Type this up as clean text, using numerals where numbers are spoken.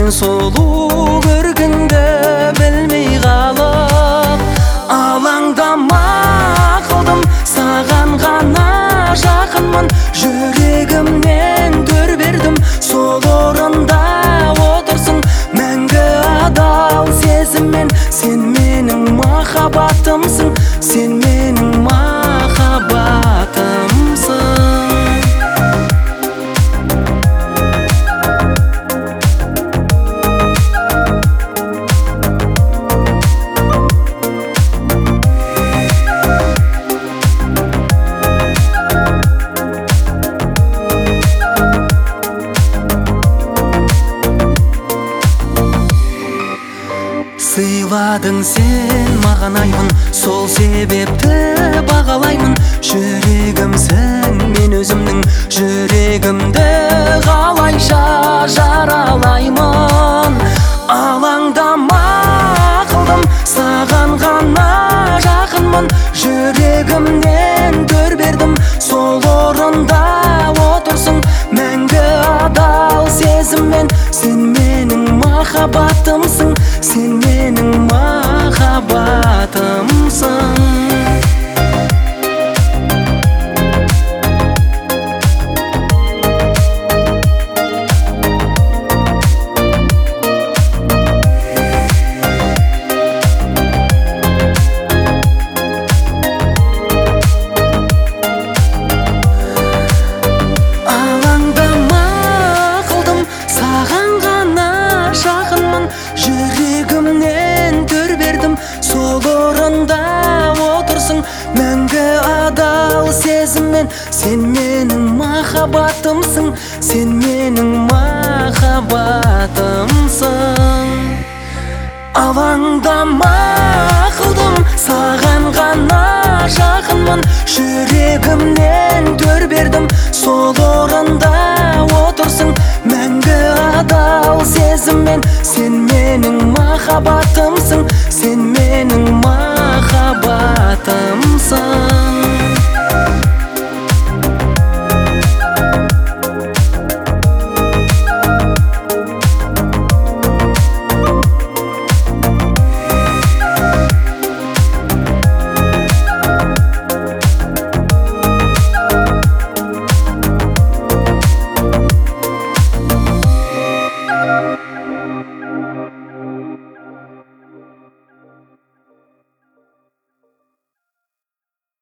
сұлу көргенде білмей қалып алаңдама қылдым, саған ғана жақынмын, жүрегімнен төр бердім, сол орында отырсың мәңгі адал сезіммен. Сен менің махаббатымсың, сен менің махаббатымсың. Сыйладың сен маған аймын, сол себепті бағалаймын. Жүрегімсің, мен өзімнің жүрегімді қалайша жаралаймын. Алаңдама қылдым, саған ғана жақынмын, жүрегімнен төр бердім, сол орында отырсың мәңгі адал сезіммен. Сен менің махаббатымсың, сен менің махаббатымсың. Жүрегімнен төр бердім, сол орында отырсың мәңгі адал сезіммен. Сен менің махаббатымсың, сен менің махаббатымсың. Алаңдама қылдым, саған ғана жақынмын, жүрегімнен төр бердім, сол орында отырсың мәңгі адал сезіммен. Сен менің махаббатымсың, сен менің махаббатымсың.